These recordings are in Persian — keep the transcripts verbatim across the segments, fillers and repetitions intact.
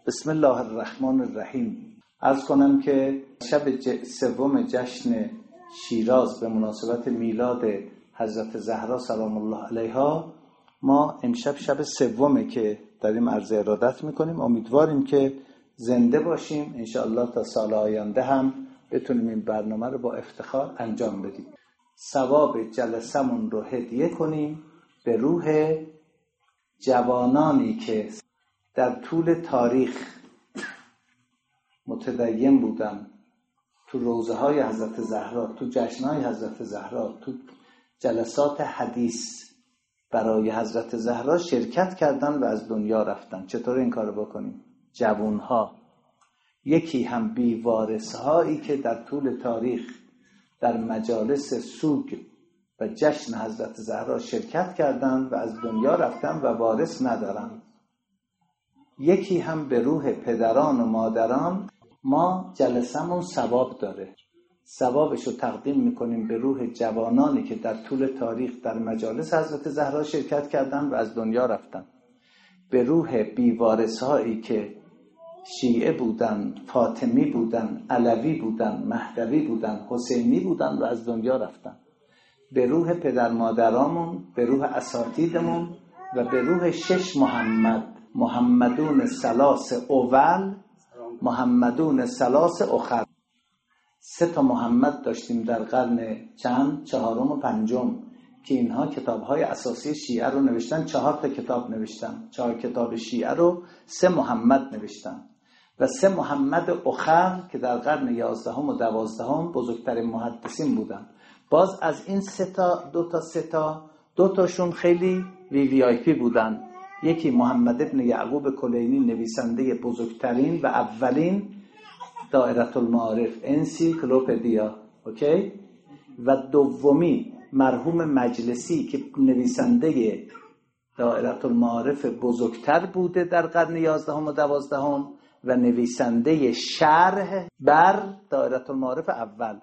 بسم الله الرحمن الرحیم. عرض کنم که شب ج... سوم جشن شیراز به مناسبت میلاد حضرت زهرا سلام الله علیها، ما امشب شب سومه که داریم عرض ارادت میکنیم. امیدواریم که زنده باشیم انشاءالله تا سال آینده هم بتونیم این برنامه رو با افتخار انجام بدیم. ثواب جلسمون رو هدیه کنیم به روح جوانانی که در طول تاریخ متدین بودن، تو روضه های حضرت زهرا، تو جشن های حضرت زهرا، تو جلسات حدیث برای حضرت زهرا شرکت کردن و از دنیا رفتن. چطور این کار بکنیم؟ جوان ها. یکی هم بیوارث هایی که در طول تاریخ در مجالس سوگ و جشن حضرت زهرا شرکت کردن و از دنیا رفتن و وارث ندارن. یکی هم به روح پدران و مادران. ما جلسمون ثواب داره، ثوابشو تقدیم میکنیم به روح جوانانی که در طول تاریخ در مجالس حضرت زهرا شرکت کردن و از دنیا رفتن، به روح بیوارثهایی که شیعه بودن، فاطمی بودن، علوی بودن، مهدوی بودن، حسینی بودن و از دنیا رفتن، به روح پدر مادرامون، به روح اساتیدمون و به روح شش محمد، محمدون ثلاث اول، محمدون ثلاث اخر. سه تا محمد داشتیم در قرن چند؟ چهارم و پنجم که اینها کتاب‌های اساسی شیعه رو نوشتن. چهار تا کتاب نوشتن، چهار کتاب شیعه رو سه محمد نوشتن و سه محمد اخر که در قرن یازدهم و دوازدهم بزرگترین محدثین بودن. باز از این سه تا دو تا سه تا دو تاشون خیلی وی وی آی پی بودن. یکی محمد ابن یعقوب کلینی، نویسنده بزرگترین و اولین دائره المعارف، انسیکلوپدیا، اوکی؟ و دومی مرحوم مجلسی که نویسنده دائره المعارف بزرگتر بوده در قرن یازدهم و دوازدهم و نویسنده شرح بر دائره المعارف اول.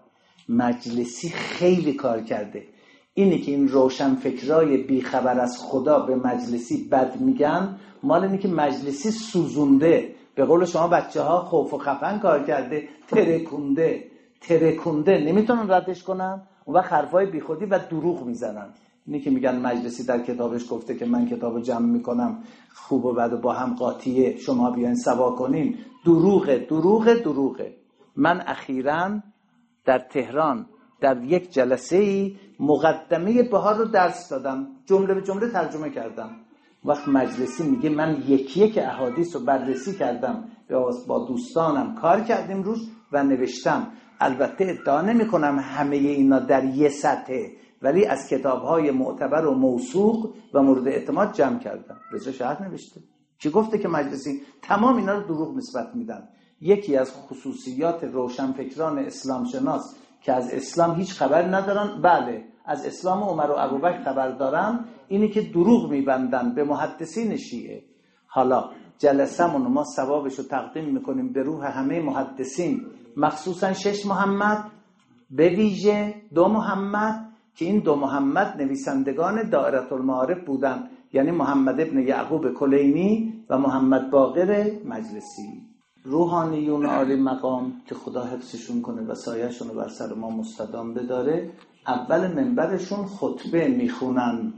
مجلسی خیلی کار کرده. اینی که این روشن فکرای بیخبر از خدا به مجلسی بد میگن، مال اینی که مجلسی سوزونده، به قول شما بچه ها خوف و خفن کار کرده، ترکونده ترکونده نمیتونن ردش کنن، اون وقت حرفای بیخودی و دروغ میزنن. اینی که میگن مجلسی در کتابش گفته که من کتابو جمع میکنم، خوب و بد و با هم قاطیه، شما بیاین سوا کنین. دروغه دروغه دروغه. من اخیراً در تهران در یک جلسه ای مقدمه بهار رو درس دادم، جمله به جمله ترجمه کردم. وقت مجلسی میگه من یکی یک احادیث رو بررسی کردم، با دوستانم کار کردیم روش و نوشتم. البته ادعا نمی کنم همه اینا در یه سطحه، ولی از کتاب‌های معتبر و موثوق و مورد اعتماد جمع کردم. رضا شهر نوشته. چی گفته که مجلسی تمام اینا رو دروغ نسبت میدن. یکی از خصوصیات روشنفکران اسلام شناس که از اسلام هیچ خبر ندارن، بله از اسلام عمر و ابوبکر خبر دارن، اینی که دروغ میبندن به محدثین شیعه. حالا جلسمون ما ثوابش رو تقدیم میکنیم به روح همه محدثین، مخصوصا شش محمد، به ویژه دو محمد که این دو محمد نویسندگان دائره المعارف بودن، یعنی محمد ابن یعقوب کلینی و محمد باقر مجلسی. روحانیون عالی مقام که خدا حفظشون کنه و سایه‌شون رو بر سر ما مستدام بداره، اول منبرشون خطبه میخونن،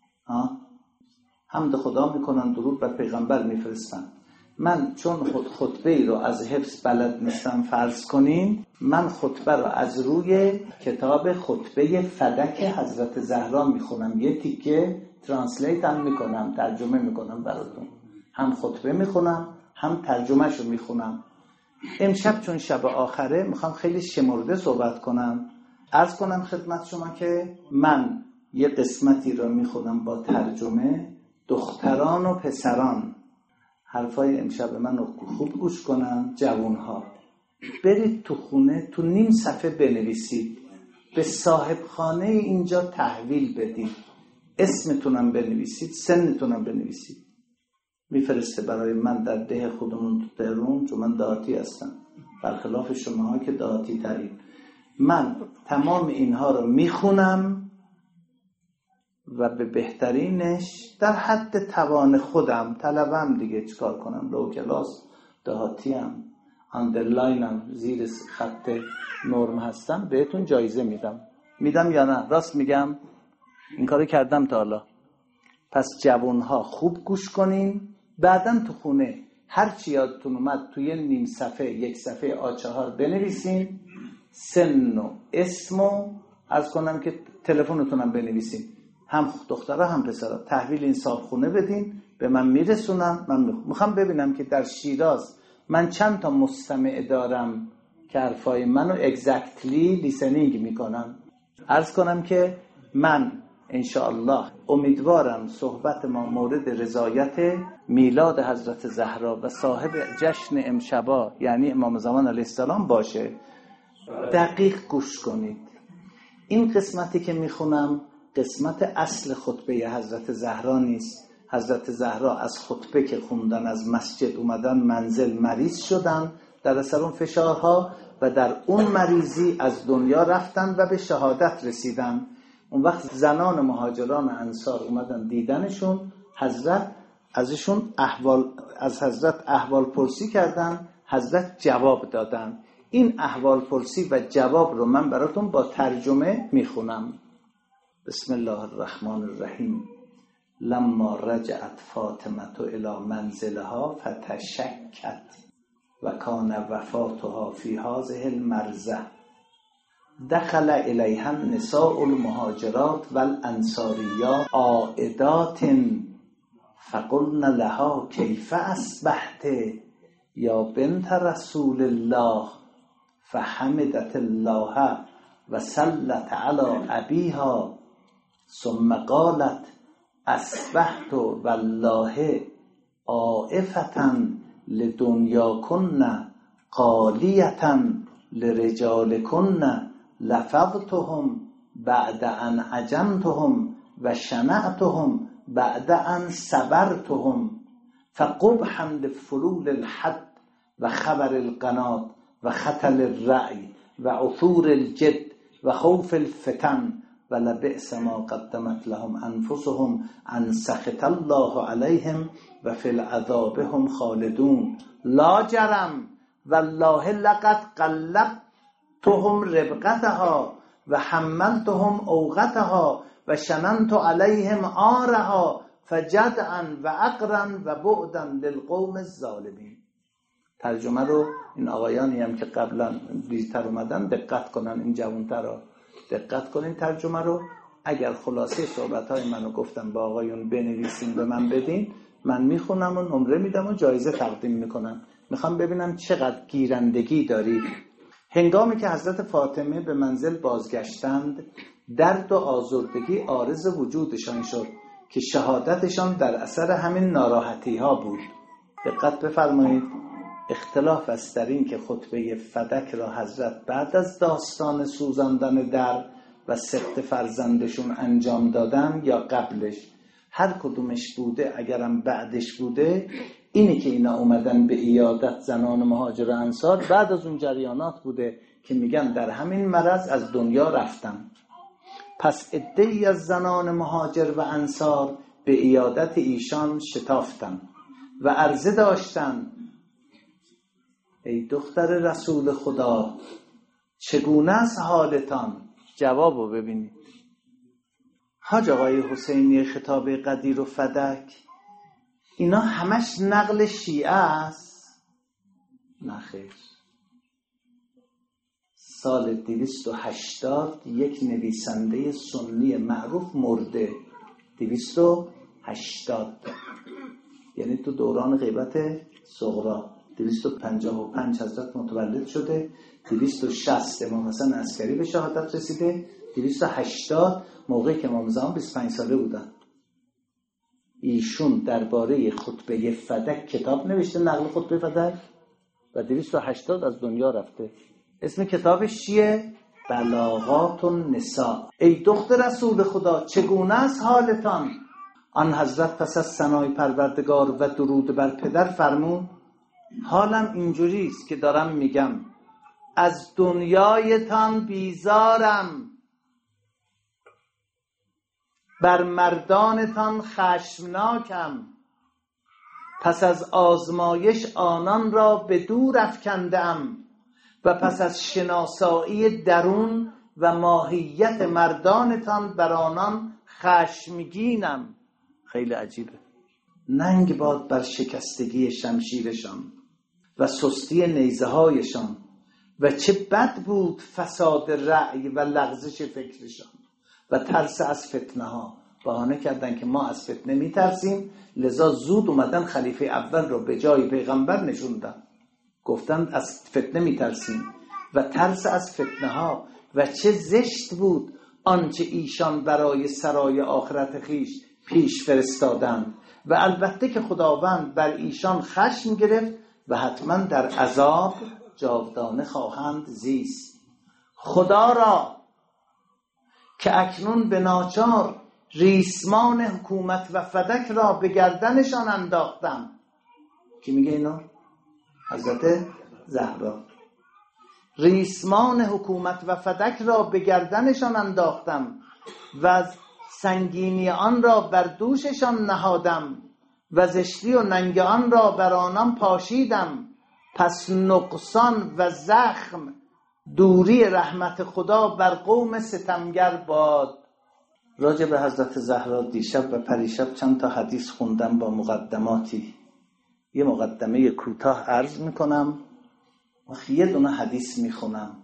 حمد خدا میکنن، درود بر پیغمبر میفرستن. من چون خود خطبه ای رو از حفظ بلد نیستم، فرض کنین من خطبه رو از روی کتاب خطبه فدک حضرت زهرا میخونم، یه تیکه ترانسلیت هم میکنم، ترجمه میکنم براتون، هم خطبه میخونم هم ترجمهش رو میخونم. امشب چون شب آخره میخوام خیلی شمرده صحبت کنم. عرض کنم خدمت شما که من یه قسمتی رو میخونم با ترجمه. دختران و پسران حرفای امشب من رو خوب گوش کنن. جوانها برید تو خونه تو نیم صفحه بنویسید، به صاحب خانه اینجا تحویل بدید، اسمتونم بنویسید، سنتونم بنویسید. میفرسته برای من در ده خودمون تو تهران، چون من دهاتی هستم برخلاف شماها که دهاتی ترین. من تمام اینها رو میخونم و به بهترینش در حد توان خودم طلبم دیگه، چیکار کنم، لو کلاس دهاتیم، اندرلاینم زیر خط نرم هستم، بهتون جایزه میدم. میدم یا نه؟ راست میگم؟ این کارو کردم تا حالا. پس جوانها خوب گوش کنین، بعدن تو خونه هر چی یادتون اومد توی نیم صفحه یک صفحه آ چهار بنویسین، سن و اسم و از کنم که تلفنتونم بنویسین، هم دخترها هم پسرها. تحویل این صاحبخونه بدین، به من میرسونم. من میخوام ببینم که در شیراز من چند تا مستمع دارم که حرفای منو اگزکتلی لیسنینگ میکنن. عرض کنم که من انشاءالله امیدوارم صحبت ما مورد رضایت میلاد حضرت زهرا و صاحب جشن امشبا یعنی امام زمان علیه السلام باشه. دقیق گوش کنید. این قسمتی که میخونم قسمت اصل خطبه حضرت زهرا نیست. حضرت زهرا از خطبه که خوندن از مسجد اومدن منزل، مریض شدن در اثر اون فشارها و در اون مریضی از دنیا رفتن و به شهادت رسیدن. اون وقت زنان مهاجران انصار اومدن دیدنشون، حضرت ازشون احوال از حضرت احوال پرسی کردن، حضرت جواب دادن. این احوال پرسی و جواب رو من براتون با ترجمه میخونم. بسم الله الرحمن الرحیم. لما رجعت فاطمه الی منزلها فتشکت و کان وفاتها فی هذه المرضع دخل الیها النساء المهاجرات والانصاریات عائدات فقلن لها کیف اصبحت یا بنت رسول الله فحمدت الله و سلت علی ابیها ثم قالت اصبحت والله عائفة لدنیاکن قالیة لرجالکن لفظتهم بعد ان عجمتهم و شنعتهم بعد ان صبرتهم فقبحا لفلول الحد و خبر القنات و خطل الرأی و عثور الجد و خوف الفتن و لبئس ما قدمت لهم انفسهم ان سخط الله علیهم و فی العذاب هم خالدون. لا جرم والله لقد قلبتهم ربقتها و حملتهم اوقتها و شننت علیهم آرها فجدعا و عقرا و بعدا للقوم الظالمین. ترجمه رو این آقایانی هم که قبلا دیرتر اومدن دقت کنن، این جوانترها دقت کنین ترجمه رو. اگر خلاصه صحبت‌های منو گفتم با آقایون بنویسین به من بدین، من میخونم و نمره میدم و جایزه تقدیم میکنم. میخوام ببینم چقدر گیرندگی دارید. هنگامی که حضرت فاطمه به منزل بازگشتند، درد و آزردگی عارض وجودشان شد که شهادتشان در اثر همین ناراحتی ها بود. دقت بفرمایید. اختلاف است در این که خطبه فدک را حضرت بعد از داستان سوزاندن در و سقط فرزندشون انجام دادن یا قبلش. هر کدومش بوده، اگرم بعدش بوده، اینی که اینا اومدن به عیادت زنان مهاجر و انصار بعد از اون جریانات بوده که میگن در همین مرض از دنیا رفتن. پس عده‌ای از زنان مهاجر و انصار به عیادت ایشان شتافتن و عرضه داشتن ای دختر رسول خدا چگونه است حالتان؟ جوابو ببینید. حاج آقای حسینی خطاب قدیر و فدک اینا همش نقل شیعه است؟ نه خیر. سال دویست و هشتاد یک نویسنده سنی معروف مرده. دویست و هشتاد یعنی تو دوران غیبت صغرا. دویست و پنجاه و پنج حضرت متولد شده، دویست و شصت امام حسن عسکری به شهادت رسیده، دویست و هشتاد موقعی که امام زمان بیست و پنج ساله بودن. ایشون درباره خطبه فدک کتاب نوشته، نقل خطبه فدک، و دویست و هشتاد از دنیا رفته. اسم کتابش چیه؟ بلاغات النساء. ای دختر رسول خدا چگونه است حالتان؟ آن حضرت پس از ثنای پروردگار و درود بر پدر فرمود حالم اینجوری است که دارم میگم از دنیایتان بیزارم، بر مردانتان خشمناکم، پس از آزمایش آنان را به دور افکندم و پس از شناسایی درون و ماهیت مردانتان بر آنان خشمگینم. خیلی عجیبه. ننگ باد بر شکستگی شمشیرشان و سستی نیزه هایشان و چه بد بود فساد رأی و لغزش فکرشان و ترس از فتنه ها. بهانه کردن که ما از فتنه می ترسیم، لذا زود اومدن خلیفه اول رو به جای پیغمبر نشوندن، گفتن از فتنه می ترسیم و ترس از فتنه ها. و چه زشت بود آنچه ایشان برای سرای آخرت خیش پیش فرستادند و البته که خداوند بر ایشان خشم گرفت و حتما در عذاب جاودانه خواهند زیست. خدا را که اکنون به ناچار ریسمان حکومت و فدک را به گردنشان انداختم. کی میگه اینو؟ حضرت زهرا. ریسمان حکومت و فدک را به گردنشان انداختم و سنگینی آن را بر دوششان نهادم و زشتی و ننگ آن را بر آنان پاشیدم. پس نقصان و زخم دوری رحمت خدا بر قوم ستمگر باد. راجع به حضرت زهرا دیشب و پریشب چند تا حدیث خوندم با مقدماتی. یه مقدمه کوتاه عرض میکنم و یه دونه حدیث میخونم.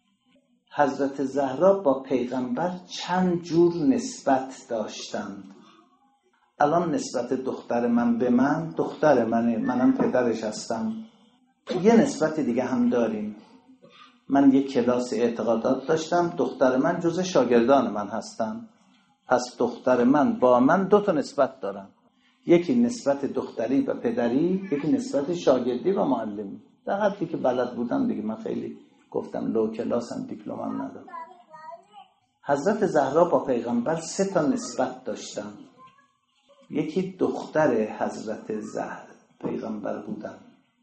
حضرت زهرا با پیغمبر چند جور نسبت داشتند. الان نسبت دختر من به من، دختر منه، منم پدرش هستم. یه نسبت دیگه هم داریم. من یه کلاس اعتقادات داشتم، دختر من جز شاگردان من هستن. پس دختر من با من دو تا نسبت دارم. یکی نسبت دختری و پدری، یکی نسبت شاگردی و معلمی. در حدی که بلد بودم دیگه، من خیلی گفتم لو کلاسم، دیپلمم ندارم. حضرت زهرا با پیغمبر سه تا نسبت داشتن. یکی دختر حضرت زهرا پیغمبر بودن.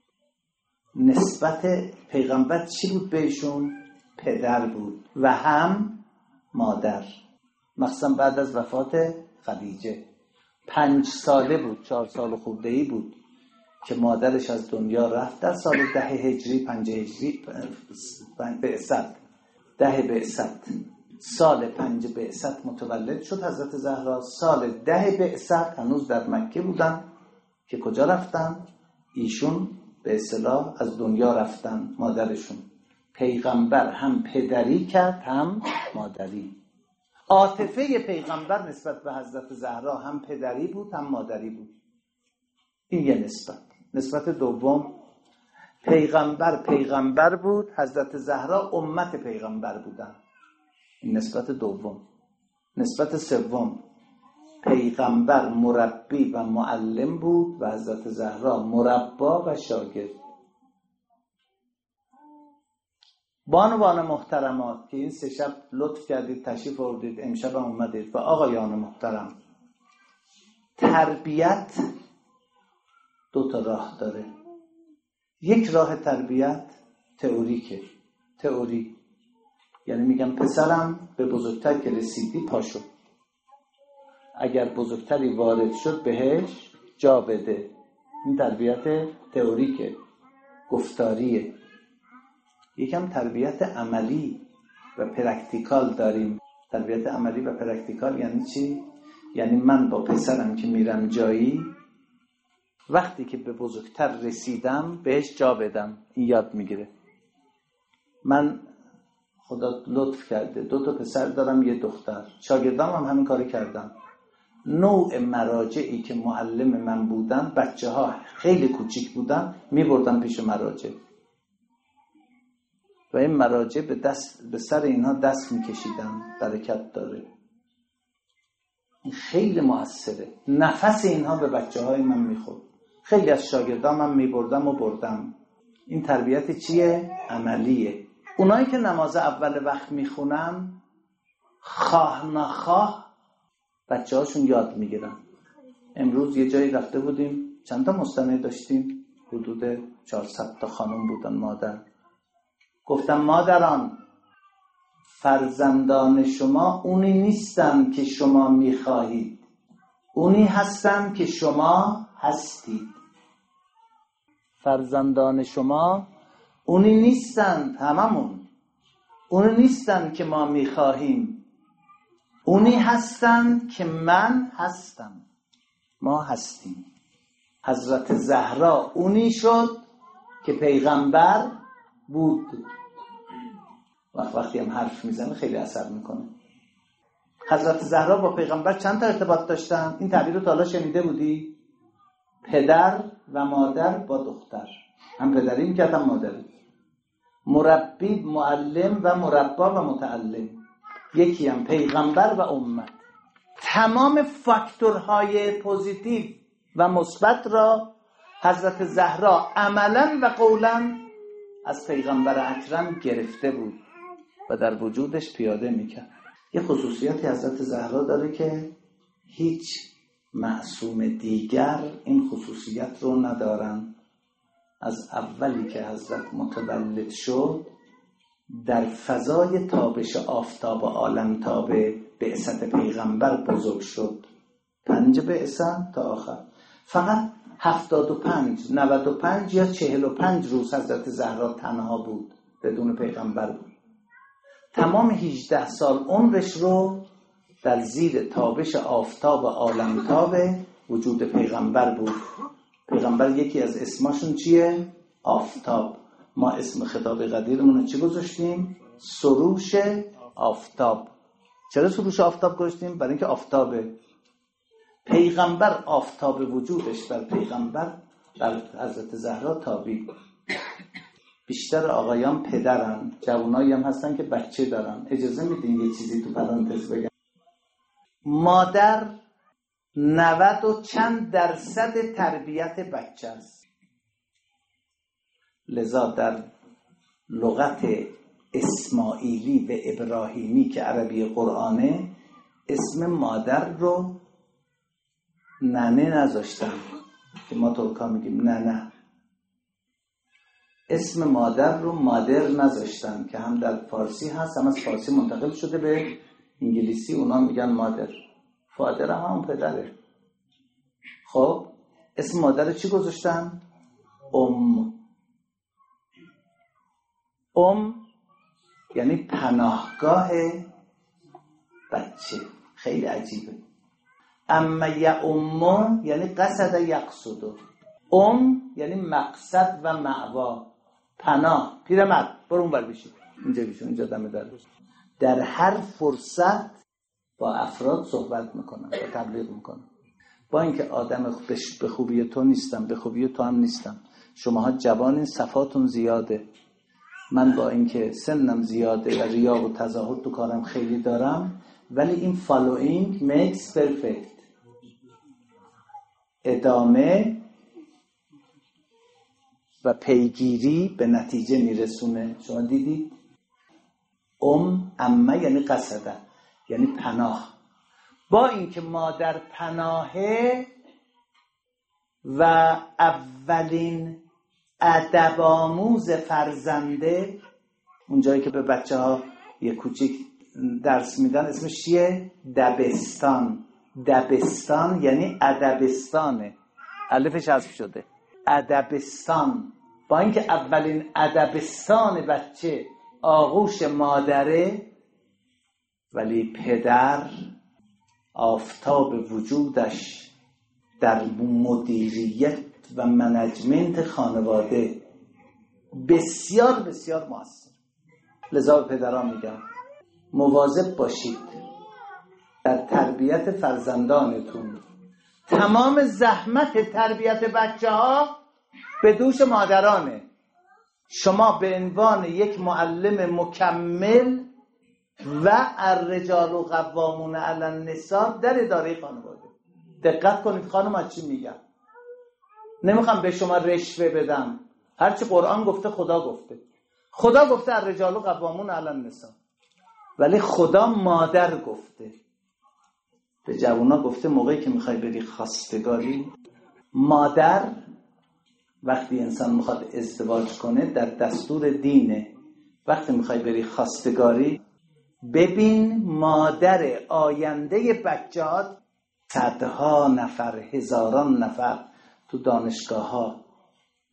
نسبت پیغمبر چی بود بهشون؟ پدر بود و هم مادر. مخصوصا بعد از وفات خدیجه پنج ساله بود، چهار سال خورده‌ای بود که مادرش از دنیا رفت. در سال ده هجری، پنج هجری بعثت، ده بعثت، سال پنج بعثت متولد شد حضرت زهرا. سال ده بعثت هنوز در مکه بودن که کجا رفتن؟ ایشون به اصطلاح از دنیا رفتن، مادرشون. پیغمبر هم پدری کرد هم مادری. عاطفه پیغمبر نسبت به حضرت زهرا هم پدری بود هم مادری بود. این یه نسبت. نسبت دوم، پیغمبر پیغمبر بود، حضرت زهرا امت پیغمبر بودن. این نسبت دوم. نسبت سوم، پیغمبر مربی و معلم بود و حضرت زهرا مربا و شاگرد. بانوان محترمات که این سه شب لطف کردید تشریف آوردید، امشب هم اومدید، و آقایان محترم، تربیت دو تا راه داره. یک راه تربیت تئوریکه. تئوری یعنی میگم پسرم به بزرگتر که رسیدی پاشو، اگر بزرگتری وارد شد بهش جا بده. این تربیت تئوریکه، گفتاریه. یکم تربیت عملی و پرکتیکال داریم. تربیت عملی و پرکتیکال یعنی چی؟ یعنی من با پسرم که میرم جایی، وقتی که به بزرگتر رسیدم بهش جا بدم. این یاد میگیره. من خدا لطف کرده دو تا پسر دارم، یه دختر. شاگردام هم همین کاری کردن. نوع مراجعی که معلم من بودن، بچه ها خیلی کوچیک بودن، میبردن پیش مراجع و این مراجع به دست به سر اینها دست میکشیدن. برکت داره. این خیلی مؤثره. نفس اینها به بچه های من میخورد. خیلی از شاگردام هم میبردم و بردم. این تربیت چیه؟ عملیه. اونایی که نماز اول وقت میخونن، خواه نخواه بچه هاشون یاد میگیرن. امروز یه جایی رفته بودیم، چند تا مستمع داشتیم، حدود چهارصد تا خانم بودن مادر. گفتم مادران، فرزندان شما اونی نیستن که شما میخواهید، اونی هستن که شما هستید. فرزندان شما اونی نیستند، هممون اونی نیستند که ما میخواهیم، اونی هستند که من هستم، ما هستیم. حضرت زهرا اونی شد که پیغمبر بود. وقت وقتی هم حرف میزنه خیلی اثر میکنه. حضرت زهرا با پیغمبر چند تا ارتباط داشتن؟ این تعبیر رو تا حالا شنیده بودی؟ پدر و مادر با دختر، هم پدری میکرد هم مادری، مربی، معلم و مربا و متعلم، یکی هم پیغمبر و امت. تمام فاکتورهای پوزیتیو و مثبت را حضرت زهرا عملا و قولا از پیغمبر اکرم گرفته بود و در وجودش پیاده میکرد. یه خصوصیتی حضرت زهرا داره که هیچ معصوم دیگر این خصوصیت رو ندارن. از اولی که حضرت متولد شد در فضای تابش آفتاب عالم تاب بعثت پیغمبر بزرگ شد، پنج بعثت تا آخر. فقط هفتاد و پنج، نود و پنج یا چهل و پنج روز حضرت زهرا تنها بود، بدون پیغمبر بود. تمام هجده سال عمرش رو در زیر تابش آفتاب عالمتاب وجود پیغمبر بود. پیغمبر یکی از اسماشون چیه؟ آفتاب. ما اسم خطاب قدیرمون رو چی گذاشتیم؟ سروش آفتاب. چرا سروش آفتاب گذاشتیم؟ برای اینکه آفتابه. پیغمبر آفتاب وجودش بر پیغمبر بر حضرت زهرا تابید. بیشتر آقایان پدرن، جوانایی هم هستن که بچه دارن. اجازه میدین یه چیزی تو پرانتز بگم؟ مادر نود و چند درصد تربیت بچه است. لذا در لغت اسماعیلی و ابراهیمی که عربی قرآنه اسم مادر رو ننه نذاشتن که ما ترکا میگیم ننه. اسم مادر رو مادر نذاشتن که هم در فارسی هست، هم از فارسی منتقل شده به انگلیسی، اونا میگن مادر. فادر هم هم پدره. خب اسم مادر چی گذاشتن؟ ام. ام یعنی پناهگاه بچه. خیلی عجیبه. اما یا ام یعنی قصد یقصد. ام یعنی مقصد و مأوا، پناه. پیرمرد برو اون بر بشید، اینجا بشید، اینجا دم در بشید. در هر فرصت با افراد صحبت میکنن و تبلیغ میکنن. با اینکه آدم به خوبی تو نیستم، به خوبی تو هم نیستم، شماها جوانین، صفاتون زیاده، من با اینکه سنم زیاده و ریا و تظاهر تو کارم خیلی دارم، ولی این following makes perfect. ادامه و پیگیری به نتیجه میرسونه. شما دیدید؟ ام امه یعنی قصده، یعنی پناه. با اینکه مادر پناهه و اولین ادب آموز فرزنده، اون جایی که به بچه ها یه کوچیک درس میدن اسمش چیه؟ دبستان. دبستان یعنی ادبستانه، الفش حذف شده، ادبستان. با اینکه اولین ادبستان بچه آغوش مادره، ولی پدر آفتاب وجودش در مدیریت و منیجمنت خانواده بسیار بسیار موثر. لذا به پدران میگم مواظب باشید در تربیت فرزندانتون. تمام زحمت تربیت بچه ها به دوش مادرانه. شما به عنوان یک معلم مکمل و الرجال قوامون علی النساء در اداره خانواده. دقت کنید خانم از چی میگم. نمیخوام به شما رشوه بدم، هرچی قرآن گفته خدا گفته. خدا گفته الرجال قوامون علی النساء، ولی خدا مادر گفته. به جوونا گفته موقعی که میخوای بری خواستگاری، مادر وقتی انسان میخواد ازدواج کنه در دستور دینه، وقتی میخوای بری خواستگاری ببین مادر آینده بچه‌هات صدها نفر، هزاران نفر تو دانشگاه ها،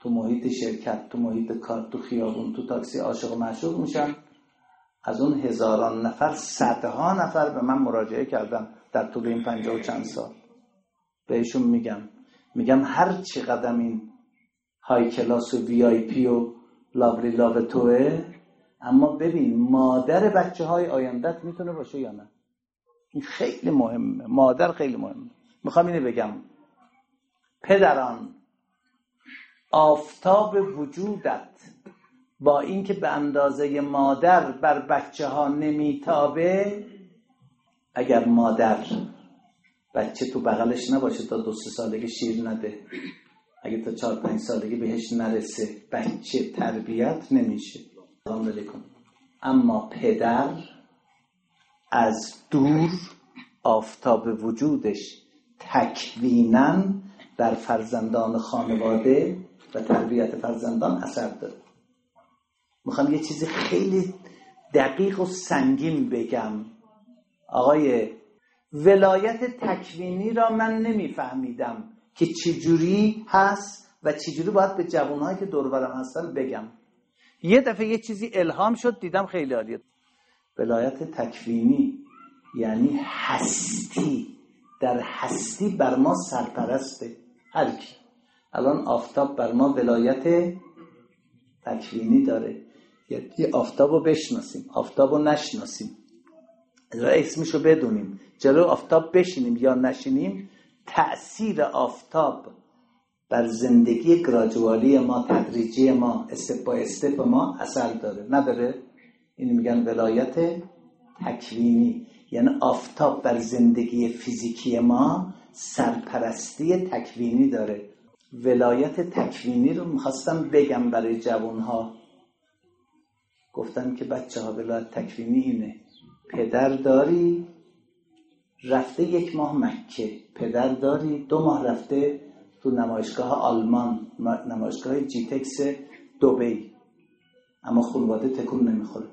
تو محیط شرکت، تو محیط کار، تو خیابون، تو تاکسی عاشق و معشوق میشن. از اون هزاران نفر صدها نفر به من مراجعه کردن در طول این پنجاه و چند سال. بهشون میگم میگم هر چی قدم این های کلاس و وی آی پی و لاولی لاو توه، اما ببین مادر بچه های آیندت میتونه باشه یا نه. این خیلی مهمه، مادر خیلی مهمه. میخوام اینو بگم پدران، آفتاب وجودت با اینکه به اندازه مادر بر بچه ها نمیتابه، اگر مادر بچه تو بغلش نباشه تا دو سه سالگی شیر نده، اگه تا چهار پنج سالگی بهش نرسه، بچه تربیت نمیشه. اما پدر از دور آفتاب وجودش تکویناً در فرزندان خانواده و تربیت فرزندان اثر داره. میخوام یه چیزی خیلی دقیق و سنگین بگم. آقای ولایت تکوینی را من نمیفهمیدم که چجوری هست و چجوری باید به جوانهایی که دور برم هستن بگم. یه دفعه یه چیزی الهام شد، دیدم خیلی عالیه. ولایت تکوینی یعنی هستی، در هستی بر ما سرپرسته هر کی. الان آفتاب بر ما ولایت تکوینی داره. یه آفتاب رو بشناسیم، آفتاب رو نشناسیم، اسمشو بدونیم، جلو آفتاب بشینیم یا نشینیم، تأثیر آفتاب بر زندگی گراجوالی ما، تدریجی ما، استپ با استپ ما اثر داره نداره؟ اینو میگن ولایت تکوینی. یعنی آفتاب بر زندگی فیزیکی ما سرپرستی تکوینی داره. ولایت تکوینی رو میخواستم بگم برای جوانها. گفتم که بچه ها ولایت تکوینی اینه: پدر داری رفته یک ماه مکه، پدر داری دو ماه رفته تو نمایشگاه آلمان، نمایشگاه جیتکس دبی، اما خانواده تکون نمیخوره.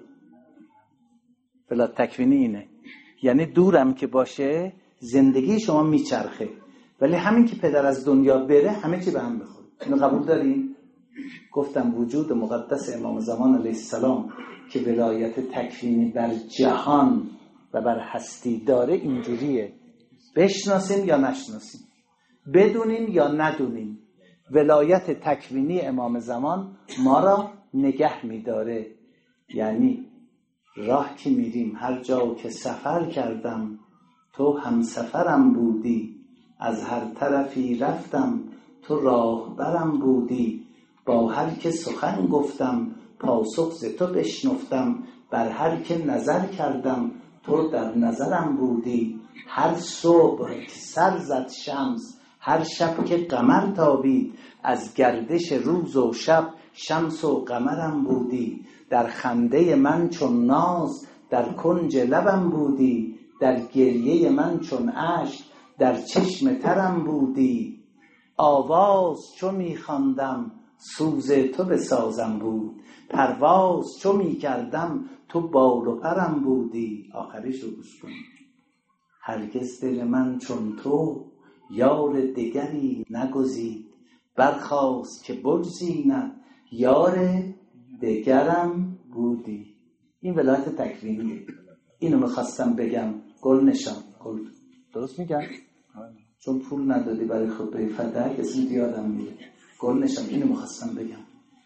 ولایت تکوینی اینه. یعنی دورم که باشه زندگی شما میچرخه، ولی همین که پدر از دنیا بره همه چی به هم میخوره. اینو قبول دارین؟ گفتم وجود مقدس امام زمان علیه السلام که ولایت تکوینی بر جهان و بر هستی داره اینجوریه. بشناسیم یا نشناسیم، بدونیم یا ندونیم، ولایت تکوینی امام زمان ما را نگه میداره. یعنی راه که میریم، هر جا که سفر کردم تو هم سفرم بودی، از هر طرفی رفتم تو راهبرم بودی، با هر که سخن گفتم پاسخ ز تو بشنفتم، بر هر که نظر کردم تو در نظرم بودی، هر صبح که سر زد شمس، هر شب که قمر تابید، از گردش روز و شب شمس و قمرم بودی، در خنده من چون ناز در کنج لبم بودی، در گریه من چون اشک در چشم ترم بودی، آواز چو می‌خواندم سوز تو به سازم بود، پرواز چو می‌کردم تو بال و پرم بودی. آخریش رو گوش کن: هرگز دل من چون تو یار دگری نگزید، برخاست که بگزیند یار دگرم بودی. این ولایت تکوینیه. اینو میخواستم بگم. گل نشان، گل درست میگم؟ چون پول ندادی برای خطبه فدک اسم یادم میره. گل نشان. اینو میخواستم بگم.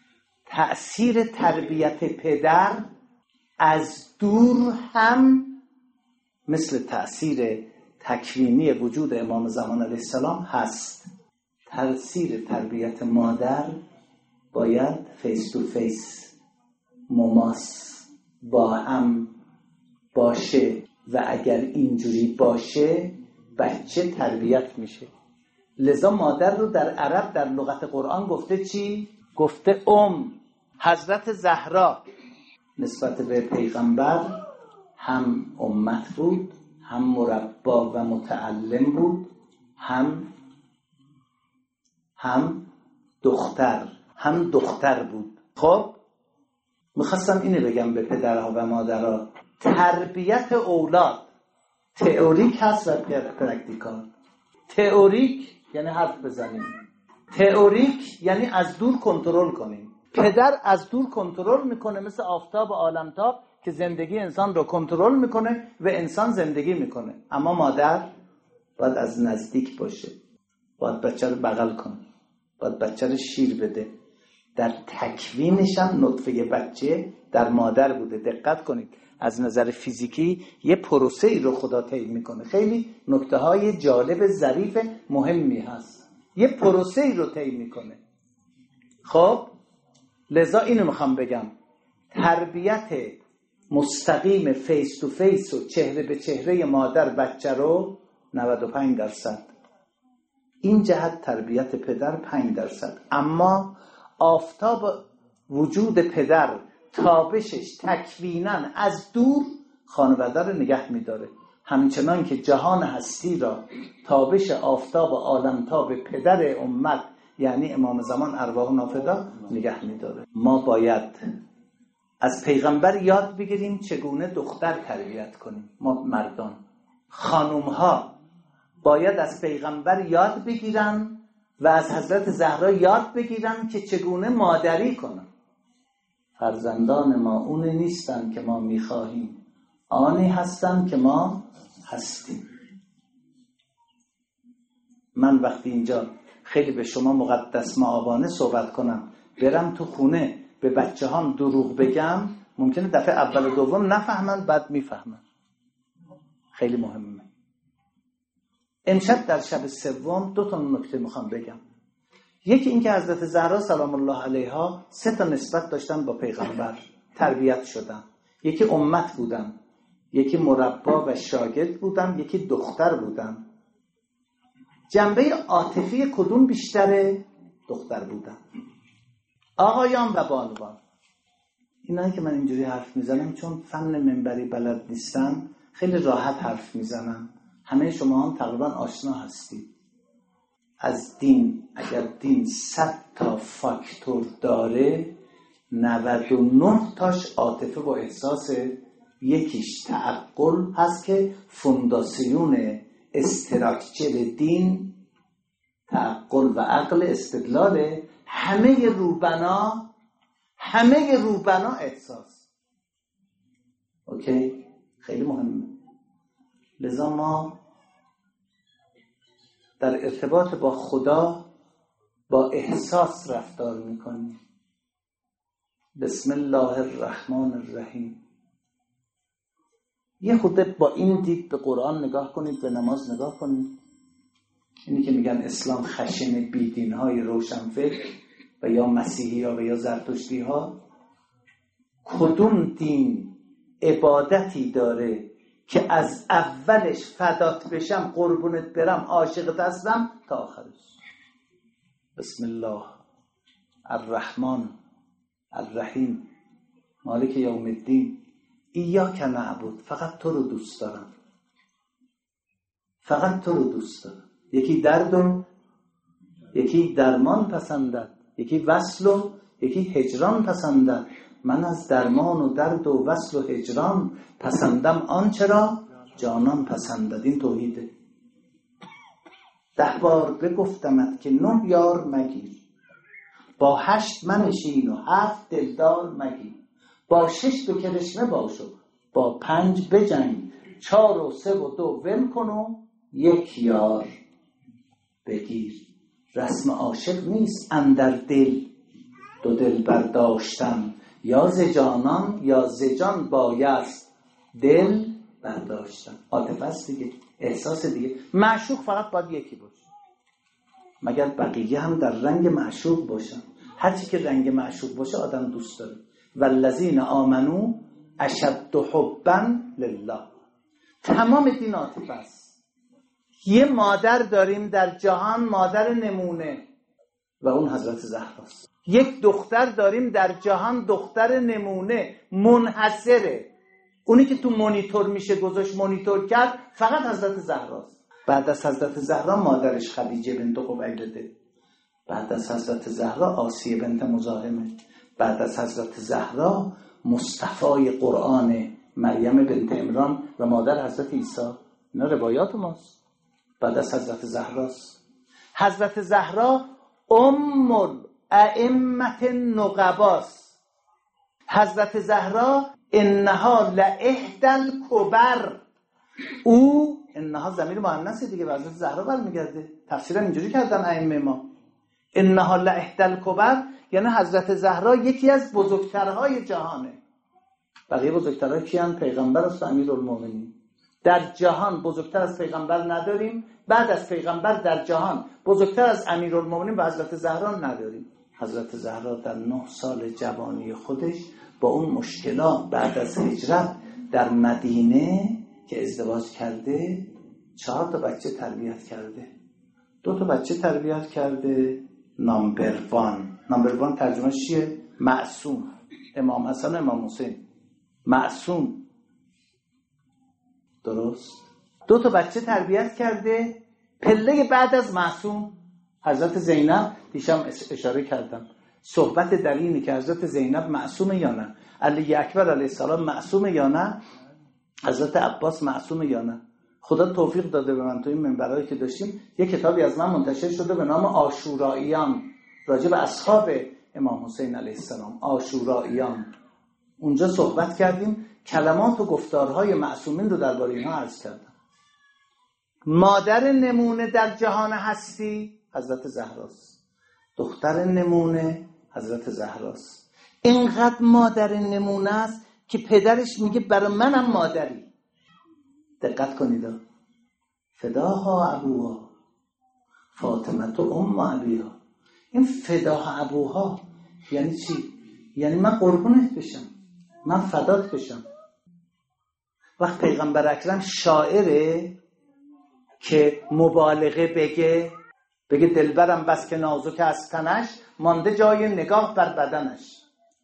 تأثیر تربیت پدر از دور هم مثل تأثیر تکوینی وجود امام زمان علیه السلام هست. تأثیر تربیت مادر باید فیس تو فیس، مماس با هم باشه و اگر اینجوری باشه بچه تربیت میشه. لذا مادر رو در عرب در لغت قرآن گفته چی؟ گفته ام. حضرت زهرا نسبت به پیغمبر هم امت بود، هم مربا و متعلم بود، هم هم دختر هم دختر بود. خب میخواستم اینو بگم به پدرها و مادرها: تربیت اولاد تئوریک هست و پرکتیکال. تئوریک یعنی حرف بزنیم، تئوریک یعنی از دور کنترل کنیم. پدر از دور کنترل میکنه، مثل آفتاب و عالمتاب که زندگی انسان رو کنترل میکنه و انسان زندگی میکنه. اما مادر باید از نزدیک باشه، باید بچه رو بغل کنه، باید بچه رو شیر بده. در تکوینش هم نطفه بچه در مادر بوده. دقت کنید، از نظر فیزیکی یه پروسه ای رو خدا طی میکنه. خیلی نکته های جالب ظریف مهمی هست. یه پروسه ای رو طی میکنه. خب لذا اینو میخوام بگم، تربیت مستقیم فیس تو فیس و چهره به چهره مادر بچه رو نود و پنج درصد، این جهت تربیت پدر پنج درصد. اما آفتاب وجود پدر، تابشش تکویناً از دور خانواده رو نگه میداره، همچنان که جهان هستی را تابش آفتاب و عالمتاب پدر امت یعنی امام زمان ارواح نافدا نگه میداره. ما باید از پیغمبر یاد بگیریم چگونه دختر تربیت کنیم. ما مردان، خانومها باید از پیغمبر یاد بگیرن و از حضرت زهرا یاد بگیرن که چگونه مادری کنن. فرزندان ما اون نیستن که ما میخواهیم، آنی هستن که ما هستیم. من وقتی اینجا خیلی به شما مقدس معابانه صحبت کنم، برم تو خونه به بچه هم دروغ بگم، ممکنه دفعه اول و دوم نفهمن، بعد میفهمن. خیلی مهمه. امشب در شب سوم دو تا نکته میخوام بگم. یکی این که حضرت زهرا سلام الله علیها سه تا نسبت داشتن با پیغمبر، تربیت شدن. یکی امت بودن، یکی مربا و شاگرد بودن، یکی دختر بودن. جنبه عاطفی کدوم بیشتره؟ دختر بودن. آقایان و بانوان، اینایی که من اینجوری حرف میزنم چون فن منبری بلد نیستم، خیلی راحت حرف میزنم. همه شما هم تقریبا آشنا هستید. از دین، اگر دین صد تا فاکتور داره، نود و نه تاش عاطفه و احساس، یکیش تعقل هست که فونداسیون استراکچر دین تعقل و عقل استدلاله. همه روبنا همه روبنا احساس. اوکی؟ خیلی مهمه. لذا ما در ارتباط با خدا با احساس رفتار میکنیم. بسم الله الرحمن الرحیم. یه خود با این دید به قرآن نگاه کنید، به نماز نگاه کنید. اینی که میگن اسلام خشن بیدین های روشنفکر و یا مسیحی ها و یا زرتشتی ها، کدوم دین عبادتی داره که از اولش فدات بشم، قربونت برم، عاشقت هستم تا آخرش؟ بسم الله الرحمن الرحیم مالک یوم الدین ایاک نعبد، فقط تو رو دوست دارم، فقط تو رو دوست دارم. یکی درد و یکی درمان پسندد، یکی وصل و یکی هجران پسندد. من از درمان و درد و وصل و هجران پسندم آنچه را جانان پسندد. این توحیده. ده بار بگفتمت که نه یار مگیر، با هشت منشین و هفت دلدار مگیر، با شش دو کرشمه باشو، با پنج بجنگ، چار و سه و دو ول کن و یک یار بگیر. رسم عاشق نیست اندر دل دو دل برداشتن، یا ز جانان یا ز جان بایست دل برداشتن. عاطفه است دیگه، احساس دیگه. معشوق فقط باید یکی باشه، مگر بقیه هم در رنگ معشوق باشن. هرچی که رنگ معشوق باشه آدم دوست داره. والذین آمنو اشد حبا لله. تمام دین عاطفه است. یه مادر داریم در جهان، مادر نمونه، و اون حضرت زهراست. یک دختر داریم در جهان، دختر نمونه، منحصره. اونی که تو مانیتور میشه گذاشت مانیتور کرد فقط حضرت زهراست. بعد از حضرت زهرا مادرش خدیجه بنت خویلده، بعد از حضرت زهرا آسیه بنت مزاحمه، بعد از حضرت زهرا مصطفی قرآن مریم بنت عمران و مادر حضرت عیسی. اینا روایات ماست. بعد از حضرت زهراست. حضرت زهرا ام الائمه نقباست. حضرت زهرا انها لاحدى الکبر، او انها ضمیر مؤنث دیگه به حضرت زهرا برمیگرده. تفسیرم اینجوری کردن ائمه ما، انها لاحدى الکبر یعنی حضرت زهرا یکی از بزرگترهای جهانه. بقیه بزرگترها کیان؟ پیغمبر است و امیرالمومنین. در جهان بزرگتر از پیغمبر نداریم، بعد از پیغمبر در جهان بزرگتر از امیرالمومنین و حضرت زهرا نداریم. حضرت زهرا در نه سال جوانی خودش با اون مشکلات بعد از هجرت در مدینه که ازدواج کرده چهار تا بچه تربیت کرده. دو تا بچه تربیت کرده. نامبر وان، نامبر وان ترجمه چیه؟ معصوم. امام حسن و امام حسین معصوم، درست؟ دو تا بچه تربیت کرده. پله بعد از معصوم حضرت زینب، دیشم اشاره کردم صحبت در اینه که حضرت زینب معصومه یا نه، علی اکبر علیه السلام معصومه یا نه، حضرت عباس معصومه یا نه. خدا توفیق داده به من تو این منبرایی که داشتیم یک کتابی از من منتشر شده به نام عاشوراییان راجع به اصحاب امام حسین علیه السلام. عاشوراییان، اونجا صحبت کردیم، کلمات و گفتارهای معصومین رو درباره اینها عرض کردم. مادر نمونه در جهان هستی حضرت زهراست، دختر نمونه حضرت زهراست. اینقدر مادر نمونه است که پدرش میگه برای منم مادری. دقت کنید، فداها ابوها فاطمه تو ام علیها. این فداها ابوها یعنی چی؟ یعنی من قربونت بشم، من فدات بشم. وقت پیغمبر اکرم شاعره که مبالغه بگه بگه دلبرم بس که نازک از تنش، مانده جای نگاه بر بدنش.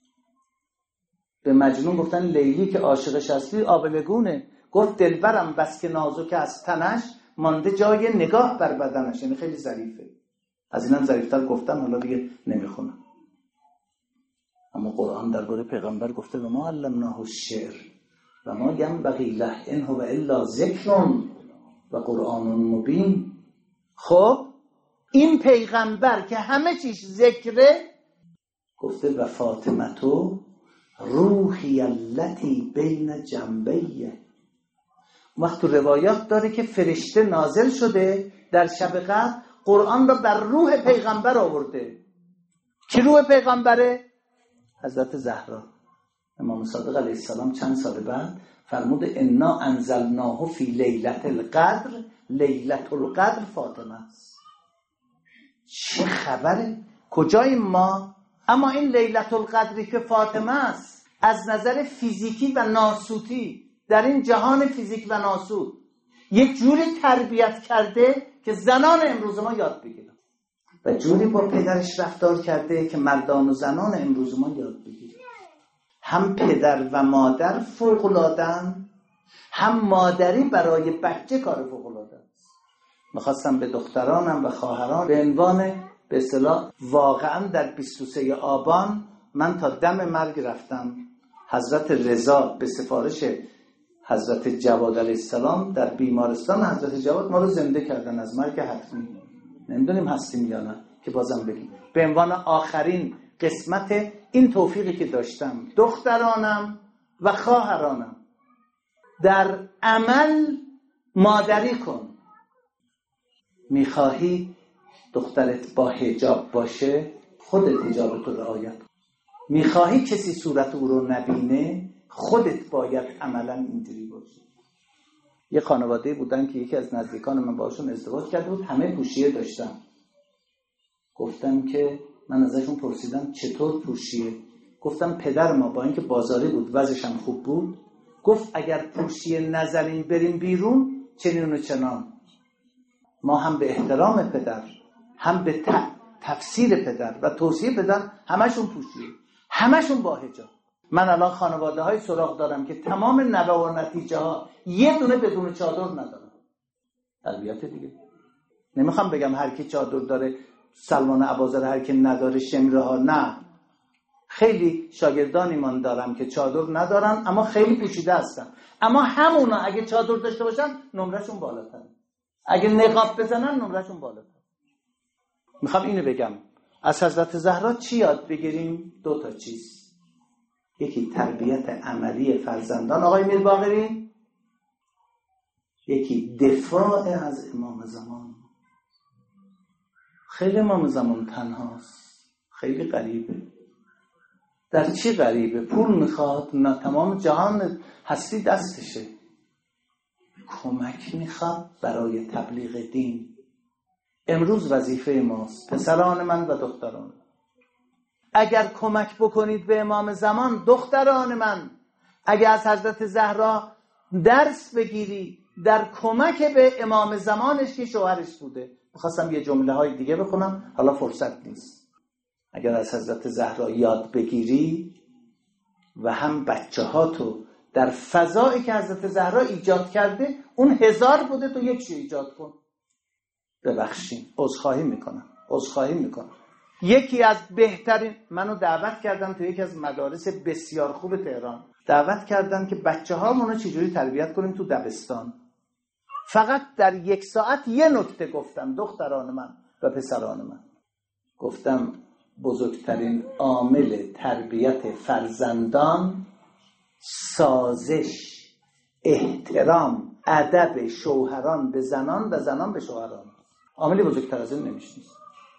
به مجنون گفتن لیلی که عاشقش هستی آبلگونه، گفت دلبرم بس که نازک از تنش، مانده جای نگاه بر بدنش. یعنی خیلی ظریفه. از اینم ظریفتر گفتن، حالا دیگه نمیخونم. اما قرآن درباره پیغمبر گفته و ما علمناه الشعر و ما ینبغی له ان هو الا ذکر و قرآن مبین. خب این پیغمبر که همه چیش ذکره، گفته و فاطمه تو روحی التی بین جنبیه. وقت تو روایات داره که فرشته نازل شده در شب قدر، قرآن را بر روح پیغمبر آورده. کی روح پیغمبره؟ حضرت زهرا. امام صادق علیه السلام چند سال بعد فرمود انا انزلناه فی لیلة القدر، لیلة القدر فاطمه است. چه خبره؟ کجاییم ما؟ اما این لیلة القدری که فاطمه است از نظر فیزیکی و ناسوتی در این جهان فیزیک و ناسوت یک جوری تربیت کرده که زنان امروز ما یاد بگیرن و جوری با پدرش رفتار کرده که مردان و زنان امروز ما یاد بگیرن. هم پدر و مادر فوق‌العاده‌اند، هم مادری برای بچه کار فوق‌العاده است. میخواستم به دخترانم و خواهران به عنوان به اصطلاح واقعا در بیست و سوم آبان من تا دم مرگ رفتم. حضرت رضا به سفارش حضرت جواد علیه السلام در بیمارستان حضرت جواد ما رو زنده کردن از مرگ حتمی. نمیدونیم هستیم یا نه که بازم بگیم. به عنوان آخرین قسمت این توفیقی که داشتم، دخترانم و خواهرانم در عمل مادری کن. میخواهی دخترت با حجاب باشه، خودت حجابت رو رعایت کن. میخواهی کسی صورت او رو نبینه، خودت باید عملا اینجوری باشی. یه خانواده بودن که یکی از نزدیکان من باشون ازدواج کرده بود، همه پوشیه داشتن. گفتم که من ازشون پرسیدم چطور پوشیه؟ گفتم پدر ما با اینکه بازاری بود وضعش هم خوب بود، گفت اگر پوشیه نذاریم بریم بیرون چنین و چنان. ما هم به احترام پدر، هم به تفسیر پدر و توصیه پدر همشون پوشیه، همشون با حجاب. من الان خانواده های سراغ دارم که تمام نوه و نتیجه ها یه دونه بدون چادر ندارن. تربیت دیگه. نمیخوام بگم هر کی چادر داره سلمان اباظر، هر کی نداره شمره ها. نه، خیلی شاگردانی من دارم که چادر ندارن اما خیلی پوشیده هستن. اما همونا اگه چادر داشته باشن نمرهشون بالاتره، اگه نقاب بزنن نمرهشون بالاتره. میخوام اینو بگم از حضرت زهرا چی یاد بگیریم؟ دو تا چیز. یکی تربیت عملی فرزندان آقای میر باقری، یکی دفاع از امام زمان. خیلی امام زمان تنهاست، خیلی غریبه. در چی غریبه؟ پول میخواد؟ نه، تمام جهان هستی دستشه. کمک میخواد برای تبلیغ دین. امروز وظیفه ماست، پسران من و دختران، اگر کمک بکنید به امام زمان، دختران من، اگر از حضرت زهرا درس بگیری در کمک به امام زمانش که شوهرش بوده. میخواستم یه جمله های دیگه بخونم، حالا فرصت نیست. اگر از حضرت زهرا یاد بگیری و هم بچه ها تو در فضایی که حضرت زهرا ایجاد کرده، اون هزار بوده تو یک شی ایجاد کن. ببخشید، عذرخواهی میکنم عذرخواهی میکنم یکی از بهترین، منو دعوت کردن تو یکی از مدارس بسیار خوب تهران، دعوت کردن که بچه ها منو چجوری تربیت کنیم تو دبستان. فقط در یک ساعت یه نکته گفتم دختران من و پسران من. گفتم بزرگترین عامل تربیت فرزندان سازش، احترام، ادب شوهران به زنان و زنان به شوهران. عاملی بزرگتر از این نمیشنیست.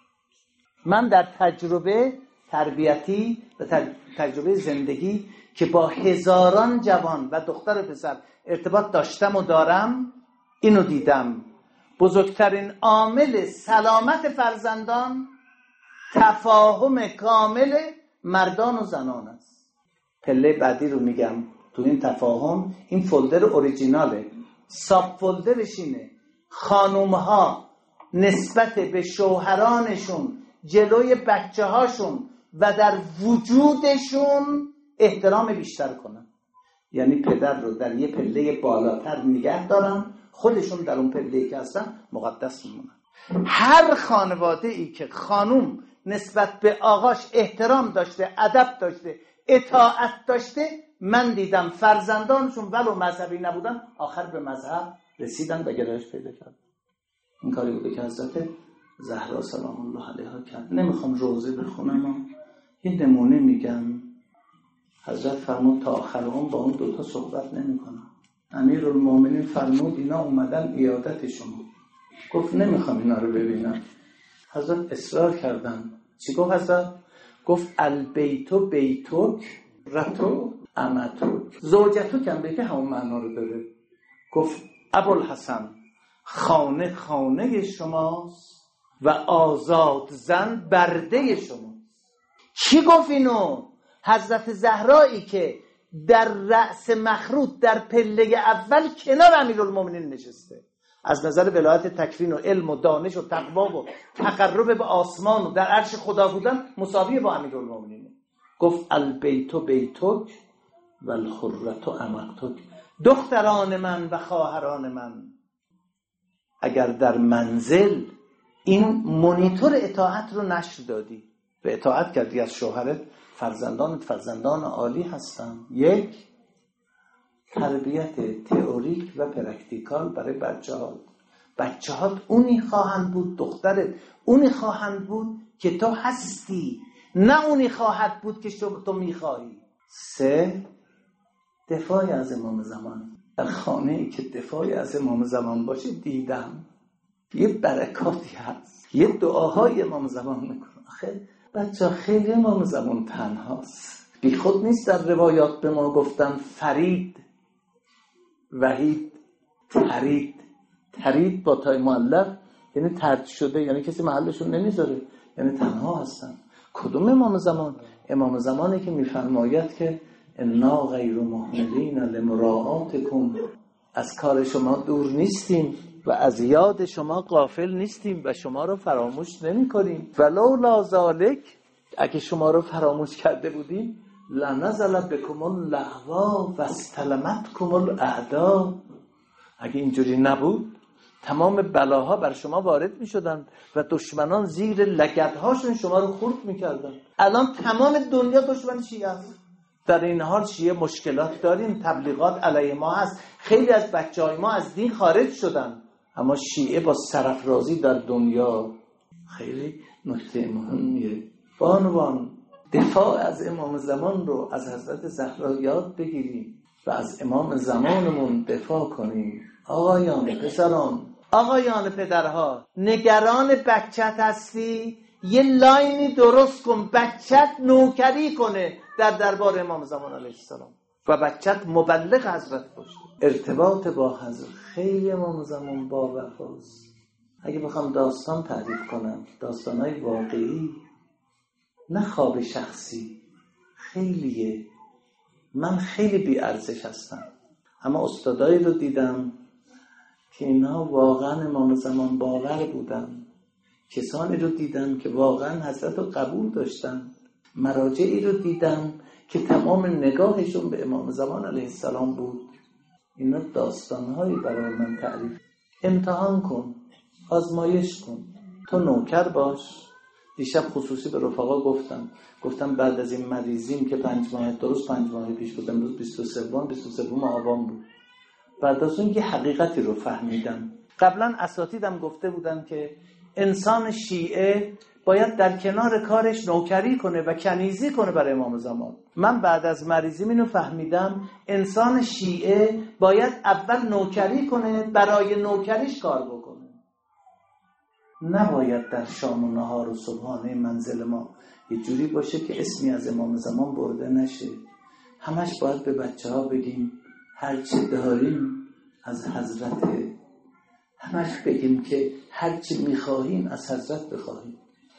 من در تجربه تربیتی و تجربه زندگی که با هزاران جوان و دختر و پسر ارتباط داشتم و دارم، اینو دیدم. بزرگترین عامل سلامت فرزندان تفاهم کامل مردان و زنان است. پله بعدی رو میگم. تو این تفاهم، این فولدر اوریجیناله، ساب فولدرش اینه: خانومها نسبت به شوهرانشون جلوی بچه هاشون و در وجودشون احترام بیشتر کنن. یعنی پدر رو در یه پله بالاتر نگه دارن، خودشون در اون پله‌ای که هستن مقدس میمونن. هر خانواده ای که خانوم نسبت به آقاش احترام داشته، ادب داشته، اطاعت داشته، من دیدم فرزندانشون ولو مذهبی نبودن آخر به مذهب رسیدن و گرایش پیدا کردن. این کاری بوده که حضرت زهرا سلام الله علیها کرد. نمیخوام روزه بخونم، یه نمونه میگم. حضرت فرمود تا آخر عمر با اون دوتا صحبت نمیکنم. امیرالمومنین فرمود اینا اومدن عیادت شما. گفت نمیخوام اینا رو ببینم. حضرت اصرار کردن. چی گفت حضرت؟ گفت البیتو بیتوک رتو امتوک. زوجتو کم به که همون معنا رو داره. گفت ابوالحسن خانه خانه شماست و آزاد زن برده شماست. چی گفت اینو؟ حضرت زهرایی که در رأس مخروط در پله اول کنار امیرالمومنین نشسته، از نظر ولایت تکوین و علم و دانش و تقوا و تقرب به آسمان و در عرش خدا بودن مساوی با امیرالمومنین. گفت البیتو بیتوک و الخرتو امتوک. دختران من و خواهران من، اگر در منزل این مونیتور اطاعت رو نشر دادی و اطاعت کردی از شوهرت، فرزندانت فرزندان عالی هستن. یک، تربیت تئوریک و پرکتیکال برای بچه ها. بچه ها اونی خواهند بود، دخترت اونی خواهند بود که تو هستی، نه اونی خواهد بود که تو میخواهی. سه، دفاع از امام زمان. در خانه ای که دفاع از امام زمان باشه، دیدم یه برکاتی هست، یه دعاهای امام زمان میکنه. آخه بچه خیلی امام زمان تنهاست. بی خود نیست در روایات به ما گفتن فرید، وحید، ترید. ترید با تای مؤلف یعنی ترد شده، یعنی کسی محلشون نمیذاره، یعنی تنها هستن. کدوم امام زمان؟ امام زمانی که میفرماید که انا غیر مهملین لمراعاتکم، از کار شما دور نیستیم و از یاد شما غافل نیستیم و شما رو فراموش نمی کنیم. ولولا ذالک، اگه شما رو فراموش کرده بودیم، لنزل بکم اللهوا و استلمتکم الاعداء. اگه اینجوری نبود تمام بلاها بر شما وارد می شدن و دشمنان زیر لگدهاشون شما رو خورد می کردن. الان تمام دنیا دشمن شیعه است. در این حال شیعه مشکلات داریم، تبلیغات علیه ما هست، خیلی از بچه های ما از دین خارج شدن، اما شیعه با سرافرازی در دنیا خیلی نکته مهمیه. بانوان دفاع از امام زمان رو از حضرت زهرا یاد بگیریم و از امام زمانمون دفاع کنیم. آقایان پسران، آقایان پدرها، نگران بچت هستی؟ یه لاینی درست کن بچت نوکری کنه در دربار امام زمان علیه السلام و بچت مبلغ حضرت باشه. ارتباط با حضرت خیلی امام زمان با وفاست. اگه بخوام داستان تعریف کنم، داستانهای واقعی نه خواب شخصی، خیلیه. من خیلی بی ارزش هستم، اما استادایی رو دیدم که اینها واقعا امام زمان باور بودن. کسانی رو دیدم که واقعا حضرت رو قبول داشتن. مراجعی رو دیدم که تمام نگاهشون به امام زمان علیه السلام بود. اینا داستانهایی برای من تعریف. امتحان کن، آزمایش کن، تو نوکر باش. دیشب خصوصی به رفقا گفتم گفتم بعد از این مریضیم که پنج ماه درست پنج ماه پیش بود، امروز بیست و سوم بیست و سوم آبان بود، بعد از اون یه حقیقتی رو فهمیدم. قبلا اساتیدم گفته بودن که انسان شیعه باید در کنار کارش نوکری کنه و کنیزی کنه برای امام زمان. من بعد از مریضی اینو فهمیدم، انسان شیعه باید اول نوکری کنه، برای نوکریش کار بکنه. نباید در شام و نهار و صبحانه منزل ما یه جوری باشه که اسمی از امام زمان برده نشه. همش باید به بچه ها بگیم هرچی داریم از حضرته. همش بگیم که هرچی میخواهیم از حضرت بخواهیم.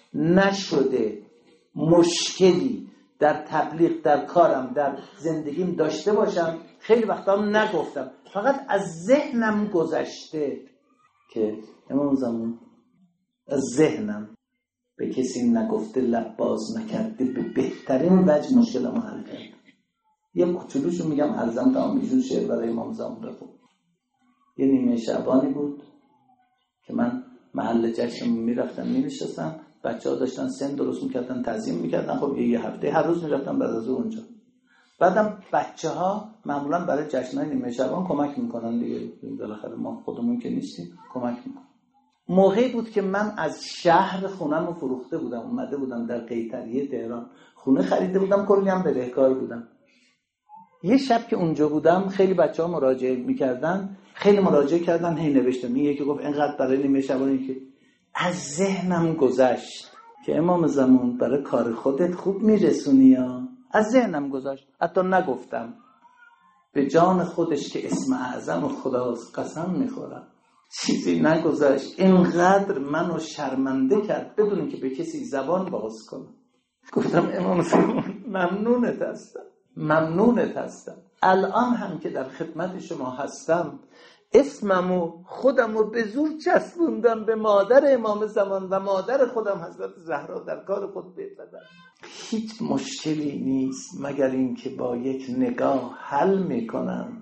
نشده مشکلی در تبلیغ، در کارم، در زندگیم داشته باشم، خیلی وقتا هم نگفتم، فقط از ذهنم گذشته که امام زمان از ذهنم به کسی نگفته، لب باز نکرده، به بهترین وجه مشکل ما حل کرد. یه کوچولوشو میگم ارزم تمام ایشون شعر برای امام زمان بخون. یه نیمه شعبانی بود که من محل جشن میرفتم مینشستم، بچه ها داشتن سن درست میکردن، تعظیم میکردن. خب یه هفته هر روز میرفتم بعد از اونجا. بعدم بچه ها معمولا برای جشنهای نیمه شعبان کمک میکنن دیگه، بالاخره ما خودمون که نیستیم کمک میکنن. موقعی بود که من از شهر خونم رو فروخته بودم، اومده بودم در قیطریه تهران، خونه خریده بودم، کلی هم بدهکار بودم. یه شب که اونجا بودم خیلی بچه ها مراجعه میکردن، خیلی مراجعه کردن، هی نوشتم. این یکی گفت اینقدر برای نیمه شبانی که از ذهنم گذشت که امام زمان برای کار خودت خوب میرسونی یا از ذهنم گذشت، حتی نگفتم، به جان خودش که اسم اعظم خداست قسم میخورم چیزی نگذشت. اینقدر منو شرمنده کرد بدون که به کسی زبان باز کنم. گفتم امام زمان ممنونت هستم، ممنونت هستم. الان هم که در خدمت شما هستم اسممو خودمو به زور چسبوندم به مادر امام زمان و مادر خودم حضرت زهرا در کار خود بزدم. هیچ مشکلی نیست مگر این که با یک نگاه حل میکنم.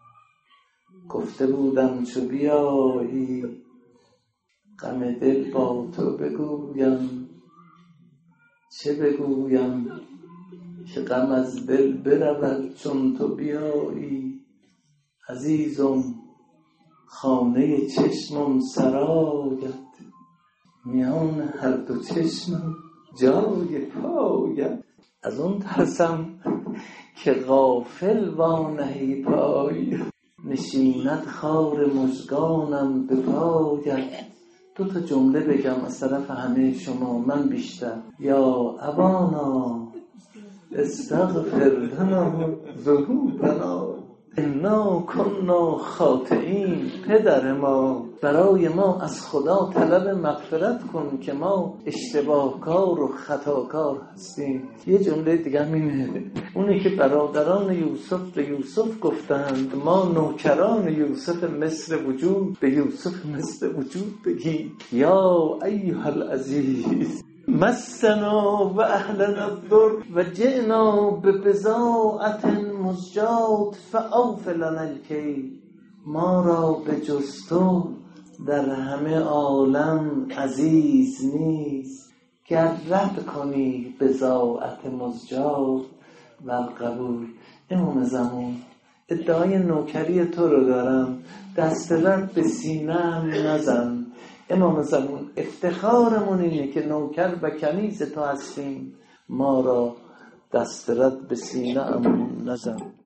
گفته بودم چو بیایی غم دل با تو بگویم، چه بگویم که غم از دل برود چون تو بیایی. عزیزم خانه چشمم سرایت، میان هر دو چشمم جای پایت. از اون ترسم که غافل وانهی پای، نشیند خار مژگانم به پایت. دو تا جمله بگم از طرف همه شما، من بیشتر. یا ابانا استغفر لنا ذنوبنا انا کنا خاطئین. پدر ما برای ما از خدا طلب مغفرت کن که ما اشتباهکار و خطاکار هستیم. یه جمله دیگه همینه، اونی که برادران یوسف به یوسف گفتند ما نوکران یوسف مصر وجود، به یوسف مصر وجود بگی یا ایها العزیز مسنا و اهلنا الضر و جئنا ببضاعة مزجاة فاوف لنا الکیل. ما را به جز تو در همه عالم عزیز نیست، گر رد کنی بضاعت مزجاة و قبول. امام زمان ادعای نوکری تو رو دارم، دست رد به سینه‌ام نزن. امام زمان افتخارمون اینه که نوکر و کنیز تو هستیم، ما را دست رد به سینه امون نزن.